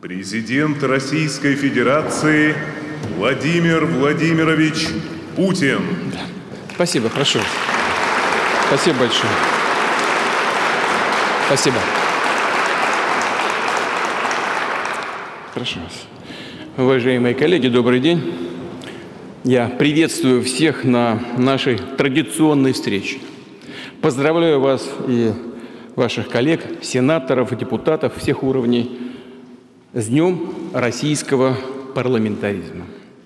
Президент Российской Федерации Владимир Владимирович Путин. Спасибо, прошу. Спасибо большое. Спасибо. Прошу вас. Уважаемые коллеги, добрый день. Я приветствую всех на нашей традиционной встрече. Поздравляю вас и ваших коллег, сенаторов и депутатов всех уровней с Днем российского парламентаризма,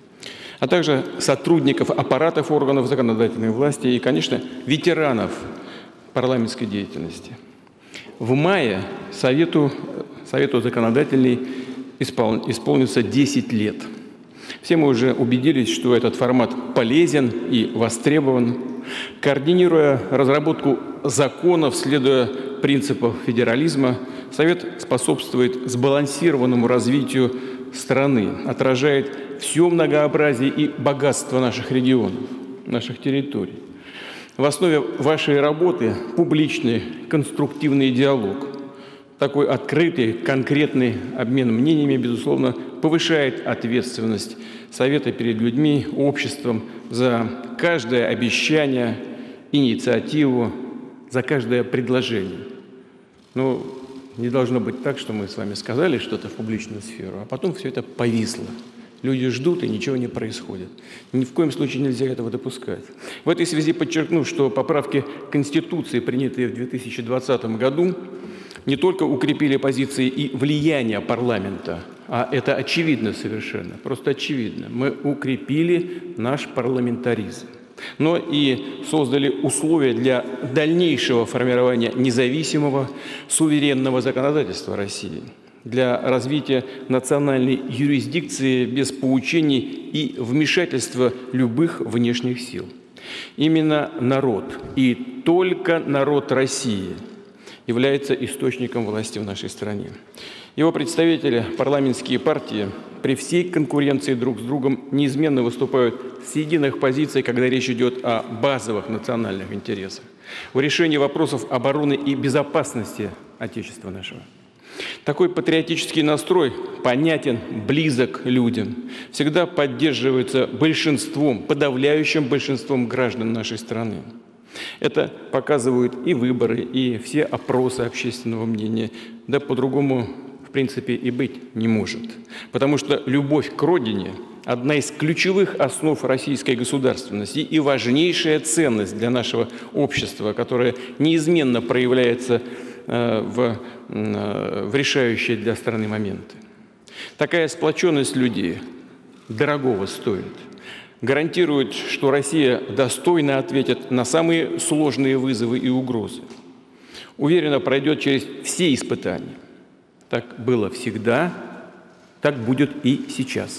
а также сотрудников аппаратов органов законодательной власти и, конечно, ветеранов парламентской деятельности. В мае Совету законодательной исполнится 10 лет. Все мы уже убедились, что этот формат полезен и востребован. Координируя разработку законов, следуя принципам федерализма, Совет способствует сбалансированному развитию страны, отражает все многообразие и богатство наших регионов, наших территорий. В основе вашей работы публичный, конструктивный диалог. Такой открытый, конкретный обмен мнениями, безусловно, повышает ответственность Совета перед людьми, обществом за каждое обещание, инициативу, за каждое предложение. Но не должно быть так, что мы с вами сказали что-то в публичную сферу, а потом все это повисло. Люди ждут, и ничего не происходит. Ни в коем случае нельзя этого допускать. В этой связи подчеркну, что поправки к Конституции, принятые в 2020 году, не только укрепили позиции и влияние парламента, а это очевидно совершенно, просто очевидно. Мы укрепили наш парламентаризм, но и создали условия для дальнейшего формирования независимого, суверенного законодательства России, для развития национальной юрисдикции без поучений и вмешательства любых внешних сил. Именно народ и только народ России является источником власти в нашей стране. Его представители, парламентские партии, при всей конкуренции друг с другом неизменно выступают с единых позиций, когда речь идет о базовых национальных интересах, о решении вопросов обороны и безопасности Отечества нашего. Такой патриотический настрой понятен, близок людям, всегда поддерживается большинством, подавляющим большинством граждан нашей страны. Это показывают и выборы, и все опросы общественного мнения. Да по-другому, в принципе, и быть не может. Потому что любовь к родине – одна из ключевых основ российской государственности и важнейшая ценность для нашего общества, которая неизменно проявляется в решающие для страны моменты. Такая сплоченность людей дорогого стоит. Гарантирует, что Россия достойно ответит на самые сложные вызовы и угрозы. Уверенно пройдет через все испытания. Так было всегда, так будет и сейчас.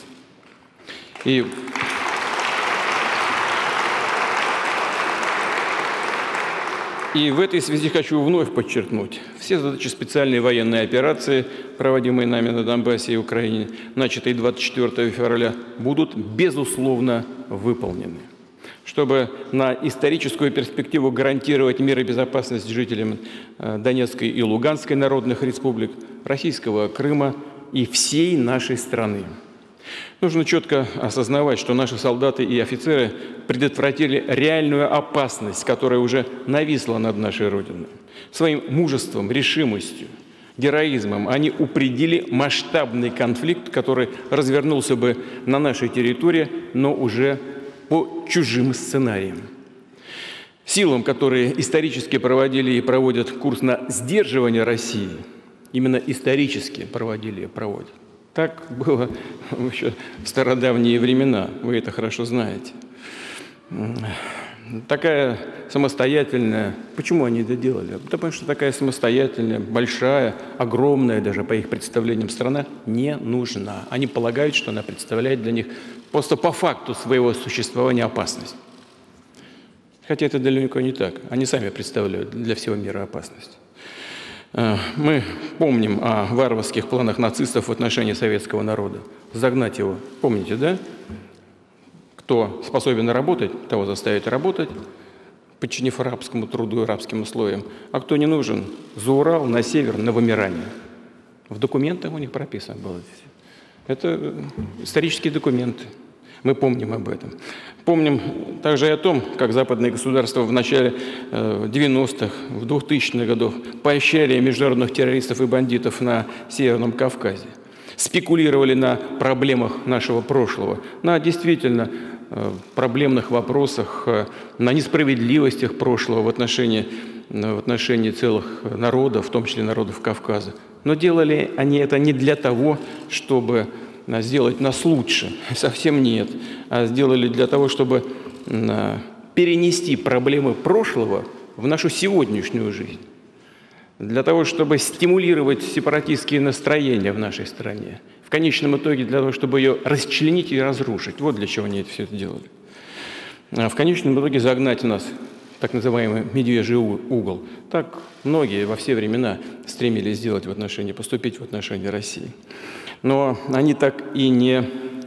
И в этой связи хочу вновь подчеркнуть, все задачи специальной военной операции, проводимые нами на Донбассе и Украине, начатые 24 февраля, будут, безусловно, выполнены. Чтобы на историческую перспективу гарантировать мир и безопасность жителям Донецкой и Луганской народных республик, Российского Крыма и всей нашей страны. Нужно четко осознавать, что наши солдаты и офицеры предотвратили реальную опасность, которая уже нависла над нашей Родиной. Своим мужеством, решимостью, героизмом они упредили масштабный конфликт, который развернулся бы на нашей территории, но уже по чужим сценариям. Силам, которые исторически проводили и проводят курс на сдерживание России, именно исторически проводили и проводят. Так было еще в стародавние времена, вы это хорошо знаете. Такая самостоятельная, почему они это делали? Потому что такая самостоятельная, большая, огромная даже по их представлениям страна не нужна. Они полагают, что она представляет для них просто по факту своего существования опасность. Хотя это далеко не так. Они сами представляют для всего мира опасность. Мы помним о варварских планах нацистов в отношении советского народа. Загнать его, помните, да? Кто способен работать, того заставить работать, подчинив рабскому труду и рабским условиям. А кто не нужен, за Урал, на север, на вымирание. В документах у них прописано было. Это исторические документы. Мы помним об этом. Помним также и о том, как западные государства в начале 90-х, в 2000-х годах поощряли международных террористов и бандитов на Северном Кавказе. Спекулировали на проблемах нашего прошлого, на действительно проблемных вопросах, на несправедливостях прошлого в отношении целых народов, в том числе народов Кавказа. Но делали они это не для того, чтобы сделать нас лучше, совсем нет, а сделали для того, чтобы перенести проблемы прошлого в нашу сегодняшнюю жизнь, для того, чтобы стимулировать сепаратистские настроения в нашей стране, в конечном итоге для того, чтобы ее расчленить и разрушить. Вот для чего они все это делали. А в конечном итоге загнать нас в так называемый медвежий угол. Так многие во все времена стремились сделать поступить в отношении России. Но они так и не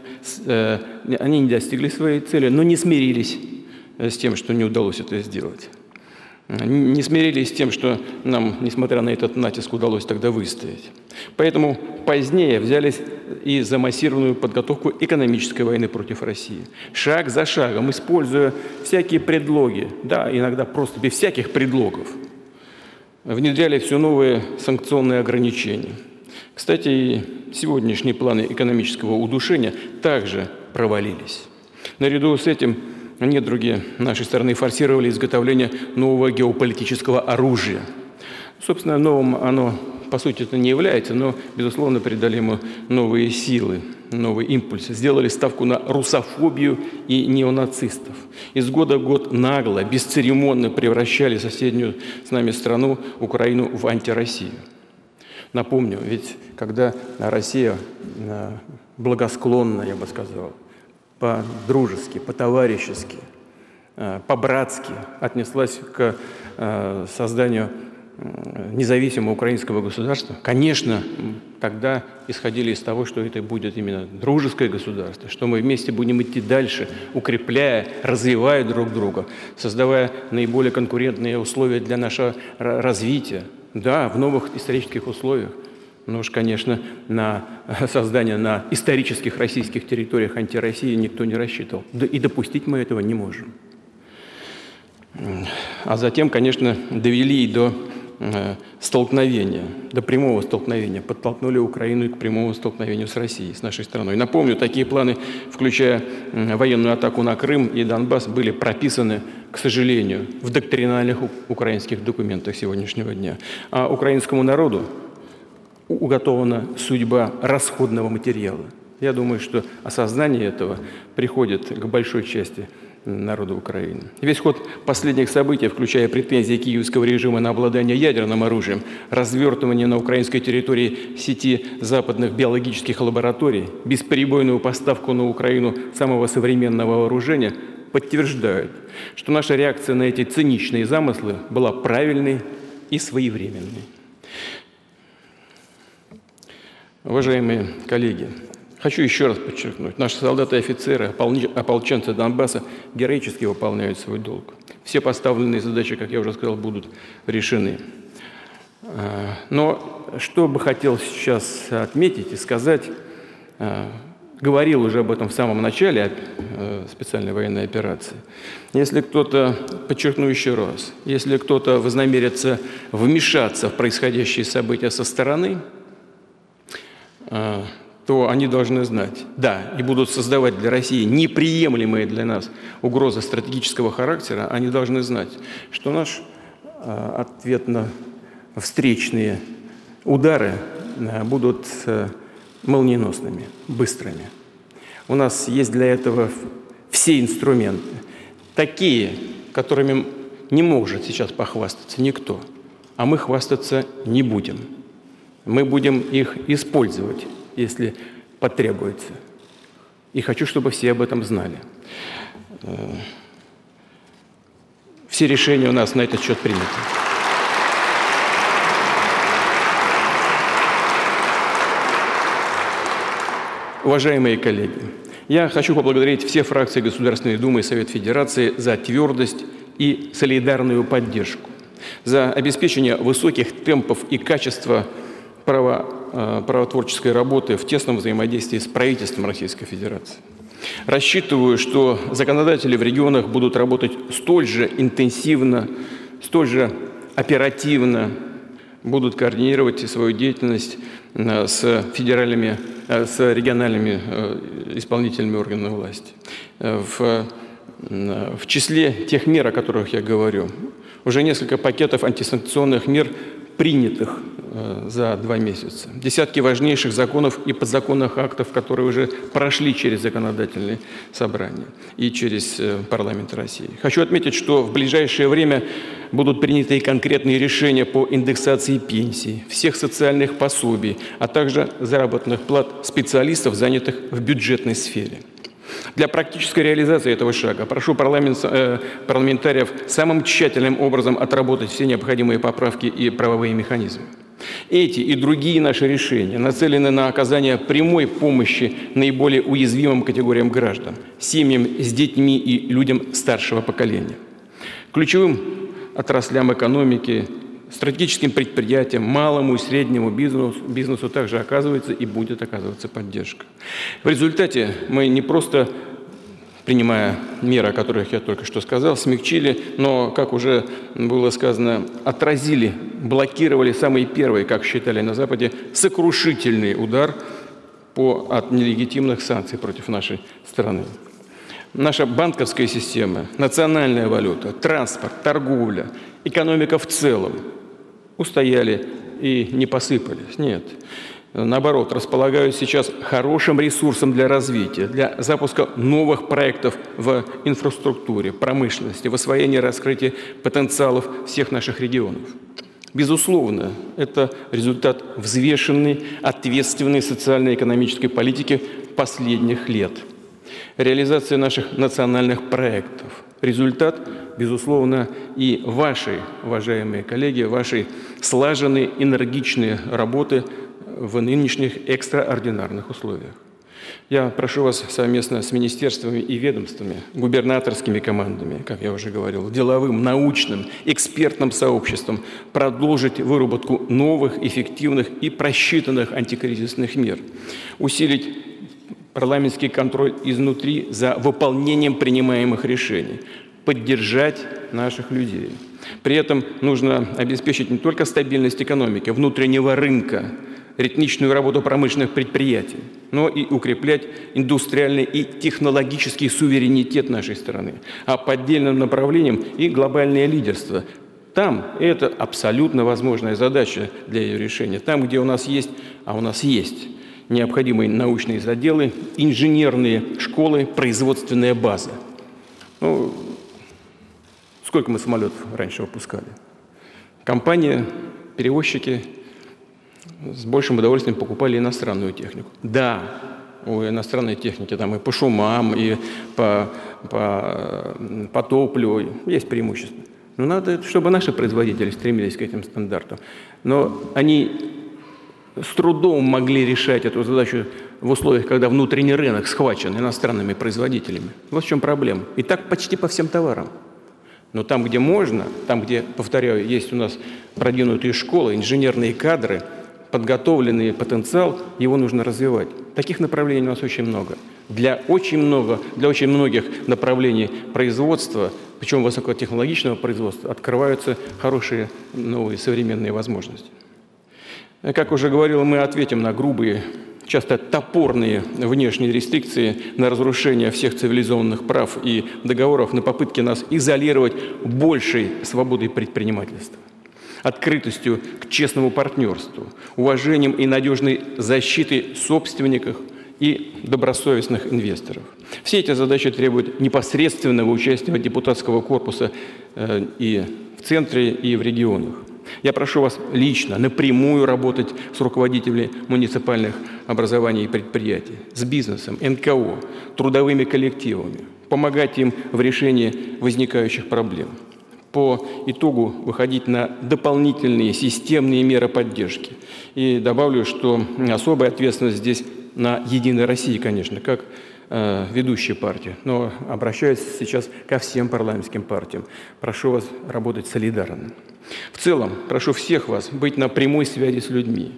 достигли своей цели, но не смирились с тем, что не удалось это сделать. Не смирились с тем, что нам, несмотря на этот натиск, удалось тогда выстоять. Поэтому позднее взялись и за массированную подготовку экономической войны против России. Шаг за шагом, используя всякие предлоги, да, иногда просто без всяких предлогов, внедряли все новые санкционные ограничения. Кстати, и сегодняшние планы экономического удушения также провалились. Наряду с этим недруги нашей страны форсировали изготовление нового геополитического оружия. Собственно, новым оно, по сути, это не является, но, безусловно, придали ему новые силы, новый импульс. Сделали ставку на русофобию и неонацистов. Из года в год нагло, бесцеремонно превращали соседнюю с нами страну, Украину, в антироссию. Напомню, ведь когда Россия благосклонно, я бы сказал, по-дружески, по-товарищески, по-братски отнеслась к созданию независимого украинского государства, конечно, тогда исходили из того, что это будет именно дружеское государство, что мы вместе будем идти дальше, укрепляя, развивая друг друга, создавая наиболее конкурентные условия для нашего развития. Да, в новых исторических условиях. Но уж, конечно, на создание на исторических российских территориях антироссии никто не рассчитывал. Да и допустить мы этого не можем. А затем, конечно, довели до столкновения, до прямого столкновения, подтолкнули Украину к прямому столкновению с Россией, с нашей страной. Напомню, такие планы, включая военную атаку на Крым и Донбасс, были прописаны, к сожалению, в доктринальных украинских документах сегодняшнего дня. А украинскому народу уготована судьба расходного материала. Я думаю, что осознание этого приходит к большой части народа Украины. Весь ход последних событий, включая претензии киевского режима на обладание ядерным оружием, развертывание на украинской территории сети западных биологических лабораторий, бесперебойную поставку на Украину самого современного вооружения, подтверждают, что наша реакция на эти циничные замыслы была правильной и своевременной. Уважаемые коллеги, хочу еще раз подчеркнуть, наши солдаты и офицеры, ополченцы Донбасса героически выполняют свой долг. Все поставленные задачи, как я уже сказал, будут решены. Но что бы хотел сейчас отметить и сказать, говорил уже об этом в самом начале специальной военной операции. Если кто-то, подчеркну еще раз, если кто-то вознамерится вмешаться в происходящие события со стороны, то они должны знать, да, и будут создавать для России неприемлемые для нас угрозы стратегического характера, они должны знать, что наш ответно-встречные удары будут молниеносными, быстрыми. У нас есть для этого все инструменты, такие, которыми не может сейчас похвастаться никто, а мы хвастаться не будем. Мы будем их использовать, если потребуется. И хочу, чтобы все об этом знали. Все решения у нас на этот счет приняты. Уважаемые коллеги, я хочу поблагодарить все фракции Государственной Думы и Совет Федерации за твердость и солидарную поддержку, за обеспечение высоких темпов и качества правотворческой работы в тесном взаимодействии с правительством Российской Федерации. Рассчитываю, что законодатели в регионах будут работать столь же интенсивно, столь же оперативно, будут координировать свою деятельность с региональными исполнительными органами власти. В числе тех мер, о которых я говорю, уже несколько пакетов антисанкционных мер принятых за 2 месяца. Десятки важнейших законов и подзаконных актов, которые уже прошли через законодательные собрания и через парламент России. Хочу отметить, что в ближайшее время будут приняты и конкретные решения по индексации пенсий, всех социальных пособий, а также заработных плат специалистов, занятых в бюджетной сфере. Для практической реализации этого шага прошу парламентариев самым тщательным образом отработать все необходимые поправки и правовые механизмы. Эти и другие наши решения нацелены на оказание прямой помощи наиболее уязвимым категориям граждан, семьям с детьми и людям старшего поколения. Ключевым отраслям экономики, стратегическим предприятиям, малому и среднему бизнесу также оказывается и будет оказываться поддержка. В результате мы не просто, принимая меры, о которых я только что сказал, смягчили, но, как уже было сказано, отразили, блокировали самый первый, как считали на Западе, сокрушительный удар от нелегитимных санкций против нашей страны. Наша банковская система, национальная валюта, транспорт, торговля, экономика в целом устояли и не посыпались. Нет. Наоборот, располагают сейчас хорошим ресурсом для развития, для запуска новых проектов в инфраструктуре, промышленности, в освоении и раскрытии потенциалов всех наших регионов. Безусловно, это результат взвешенной, ответственной социально-экономической политики последних лет. Реализация наших национальных проектов. Результат, безусловно, и вашей, уважаемые коллеги, вашей слаженной, энергичной работы в нынешних экстраординарных условиях. Я прошу вас совместно с министерствами и ведомствами, губернаторскими командами, как я уже говорил, деловым, научным, экспертным сообществом продолжить выработку новых, эффективных и просчитанных антикризисных мер, усилить парламентский контроль изнутри за выполнением принимаемых решений, поддержать наших людей. При этом нужно обеспечить не только стабильность экономики, внутреннего рынка, ритмичную работу промышленных предприятий, но и укреплять индустриальный и технологический суверенитет нашей страны, а по отдельным направлениям и глобальное лидерство. Там это абсолютно возможная задача для ее решения. Там, где у нас есть, а у нас есть необходимые научные заделы, инженерные школы, производственная база. Ну, сколько мы самолетов раньше выпускали? Компания, перевозчики с большим удовольствием покупали иностранную технику. Да, у иностранной техники там и по шумам, и по топливу есть преимущества. Но надо, чтобы наши производители стремились к этим стандартам. Но они с трудом могли решать эту задачу в условиях, когда внутренний рынок схвачен иностранными производителями. Вот в чем проблема. И так почти по всем товарам. Но там, где можно, там, где, повторяю, есть у нас продвинутые школы, инженерные кадры, подготовленный потенциал, его нужно развивать. Таких направлений у нас очень много. Для очень многих направлений производства, причем высокотехнологичного производства, открываются хорошие новые современные возможности. Как уже говорил, мы ответим на грубые, часто топорные внешние рестрикции, на разрушение всех цивилизованных прав и договоров, на попытки нас изолировать большей свободой предпринимательства, открытостью к честному партнерству, уважением и надежной защитой собственников и добросовестных инвесторов. Все эти задачи требуют непосредственного участия депутатского корпуса и в центре, и в регионах. Я прошу вас лично, напрямую работать с руководителями муниципальных образований и предприятий, с бизнесом, НКО, трудовыми коллективами, помогать им в решении возникающих проблем. По итогу выходить на дополнительные системные меры поддержки. И добавлю, что особая ответственность здесь на «Единой России», конечно, как ведущей партии, но обращаюсь сейчас ко всем парламентским партиям. Прошу вас работать солидарно. В целом, прошу всех вас быть на прямой связи с людьми,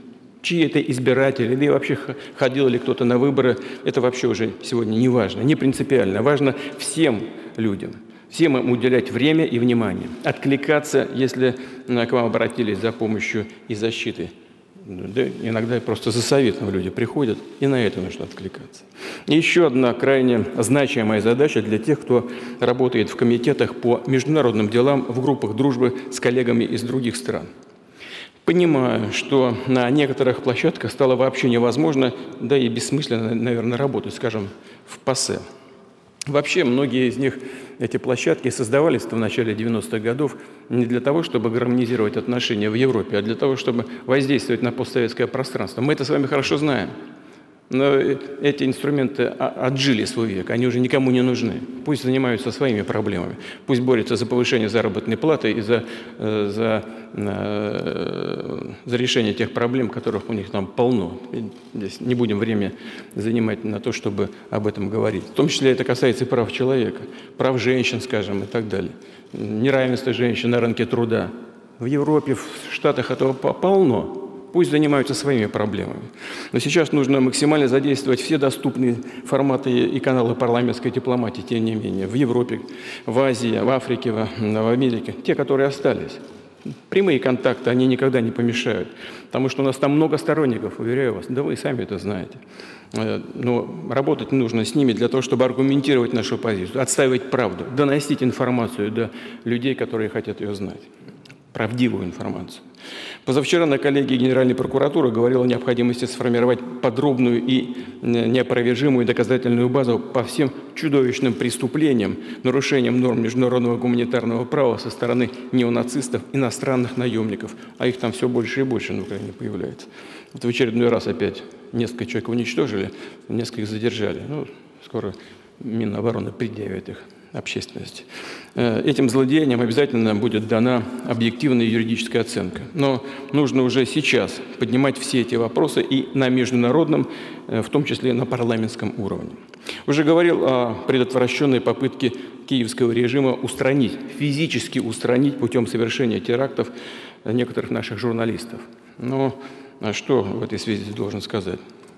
чьи это избиратели, да и вообще ходил ли кто-то на выборы, это вообще уже сегодня не важно, не принципиально. Важно всем людям, всем им уделять время и внимание, откликаться, если к вам обратились за помощью и защитой. Да, иногда просто за советом люди приходят, и на это нужно откликаться. И еще одна крайне значимая задача для тех, кто работает в комитетах по международным делам, в группах дружбы с коллегами из других стран. Понимаю, что на некоторых площадках стало вообще невозможно, да и бессмысленно, наверное, работать, скажем, в ПАСЕ. Вообще, многие из них, эти площадки, создавались в начале 90-х годов не для того, чтобы гармонизировать отношения в Европе, а для того, чтобы воздействовать на постсоветское пространство. Мы это с вами хорошо знаем. Но эти инструменты отжили свой век, они уже никому не нужны. Пусть занимаются своими проблемами, пусть борются за повышение заработной платы и за решение тех проблем, которых у них там полно. Здесь не будем время занимать на то, чтобы об этом говорить. В том числе это касается и прав человека, прав женщин, скажем, и так далее. Неравенство женщин на рынке труда. В Европе, в Штатах этого полно. Пусть занимаются своими проблемами. Но сейчас нужно максимально задействовать все доступные форматы и каналы парламентской дипломатии, тем не менее, в Европе, в Азии, в Африке, в Америке, те, которые остались. Прямые контакты, они никогда не помешают, потому что у нас там много сторонников, уверяю вас, да вы сами это знаете. Но работать нужно с ними для того, чтобы аргументировать нашу позицию, отстаивать правду, доносить информацию до людей, которые хотят ее знать, правдивую информацию. Позавчера на коллегии Генеральной прокуратуры говорил о необходимости сформировать подробную и неопровержимую доказательную базу по всем чудовищным преступлениям, нарушениям норм международного гуманитарного права со стороны неонацистов, иностранных наемников, а их там все больше и больше на Украине появляется. Вот в очередной раз опять несколько человек уничтожили, нескольких задержали. Ну, скоро Минобороны предъявит их общественности. Этим злодеяниям обязательно будет дана объективная юридическая оценка. Но нужно уже сейчас поднимать все эти вопросы и на международном, в том числе на парламентском уровне. Уже говорил о предотвращенной попытке киевского режима устранить, физически устранить путем совершения терактов некоторых наших журналистов. Но что в этой связи должен сказать?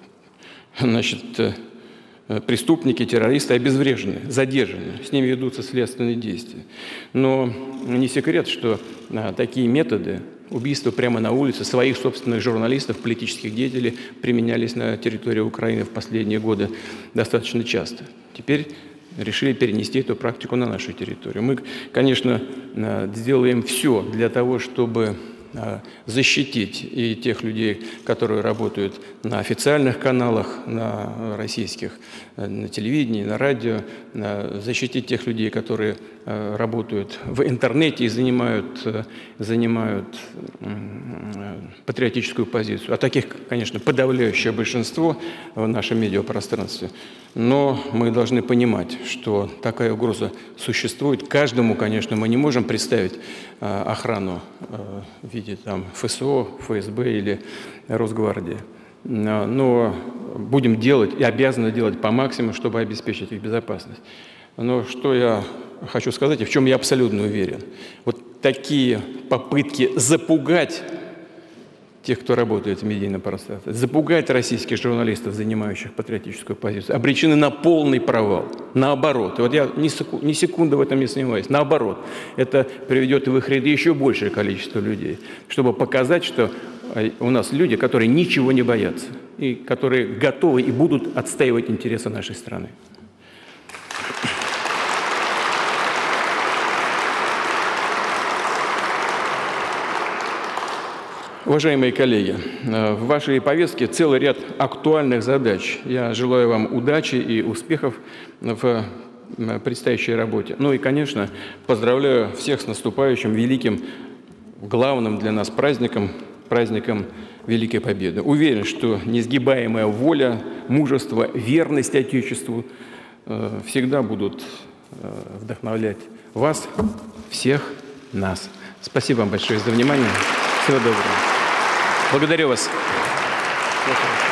Значит, преступники, террористы обезврежены, задержаны, с ними ведутся следственные действия. Но не секрет, что такие методы убийства прямо на улице своих собственных журналистов, политических деятелей применялись на территории Украины в последние годы достаточно часто. Теперь решили перенести эту практику на нашу территорию. Мы, конечно, сделаем все для того, чтобы защитить и тех людей, которые работают на официальных каналах, на российских, на телевидении, на радио, защитить тех людей, которые работают в интернете и занимают патриотическую позицию. А таких, конечно, подавляющее большинство в нашем медиапространстве. Но мы должны понимать, что такая угроза существует. Каждому, конечно, мы не можем представить охрану в виде там, ФСО, ФСБ или Росгвардии. Но будем делать и обязаны делать по максимуму, чтобы обеспечить их безопасность. Но что я хочу сказать, и в чем я абсолютно уверен. Вот такие попытки запугать тех, кто работает в медийном пространстве, запугать российских журналистов, занимающих патриотическую позицию, обречены на полный провал. Наоборот. И вот я ни секунды в этом не сомневаюсь. Наоборот. Это приведет в их ряды еще большее количество людей, чтобы показать, что у нас люди, которые ничего не боятся, и которые готовы и будут отстаивать интересы нашей страны. Уважаемые коллеги, в вашей повестке целый ряд актуальных задач. Я желаю вам удачи и успехов в предстоящей работе. Ну и, конечно, поздравляю всех с наступающим великим, главным для нас праздником Великой Победы. Уверен, что несгибаемая воля, мужество, верность Отечеству всегда будут вдохновлять вас, всех нас. Спасибо вам большое за внимание. Всего доброго. Благодарю вас.